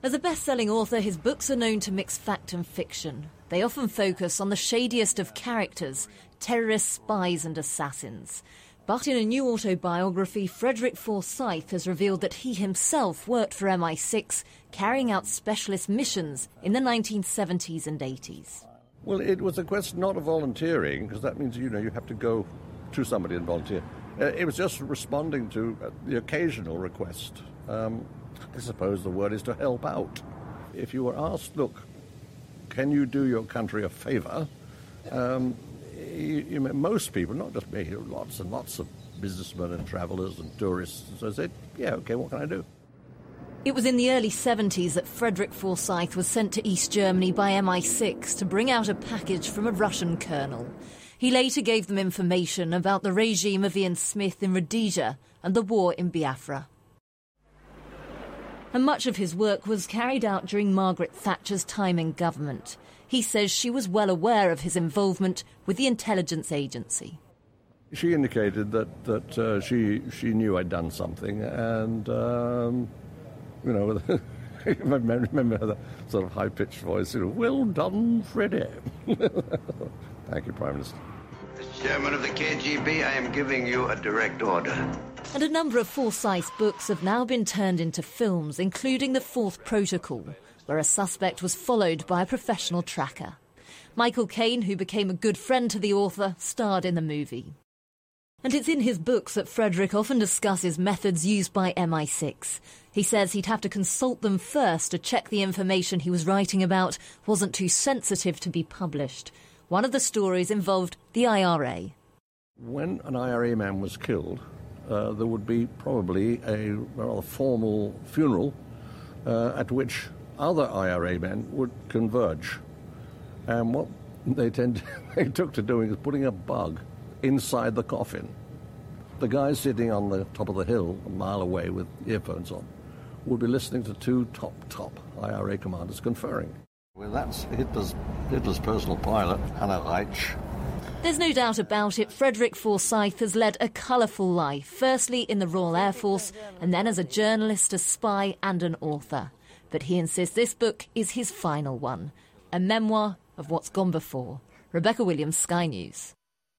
As a best-selling author, his books are known to mix fact and fiction. They often focus on the shadiest of characters, terrorists, spies and assassins. But in a new autobiography, Frederick Forsyth has revealed that he himself worked for MI6, carrying out specialist missions in the 1970s and 80s. Well, it was a question not of volunteering, because that means, you have to go to somebody and volunteer. It was just responding to the occasional request. I suppose the word is to help out. If you were asked, look, can you do your country a favour? Most people, not just me, lots and lots of businessmen and travellers and tourists, so I said, yeah, OK, what can I do? It was in the early 70s that Frederick Forsyth was sent to East Germany by MI6 to bring out a package from a Russian colonel. He later gave them information about the regime of Ian Smith in Rhodesia and the war in Biafra. And much of his work was carried out during Margaret Thatcher's time in government. He says she was well aware of his involvement with the intelligence agency. She indicated that she knew I'd done something, and, I remember the sort of high-pitched voice, well done, Freddie. Thank you, Prime Minister. As chairman of the KGB, I am giving you a direct order. And a number of Forsyth books have now been turned into films, including The Fourth Protocol, where a suspect was followed by a professional tracker. Michael Caine, who became a good friend to the author, starred in the movie. And it's in his books that Frederick often discusses methods used by MI6. He says he'd have to consult them first to check the information he was writing about wasn't too sensitive to be published. One of the stories involved the IRA. When an IRA man was killed, there would be probably a rather formal funeral at which other IRA men would converge. And what they took to doing is putting a bug inside the coffin. The guys sitting on the top of the hill, a mile away with earphones on, would be listening to two top IRA commanders conferring. Well, that's Hitler's personal pilot, Hannah Reitsch. There's no doubt about it, Frederick Forsyth has led a colourful life, firstly in the Royal Air Force and then as a journalist, a spy and an author. But he insists this book is his final one, a memoir of what's gone before. Rebecca Williams, Sky News.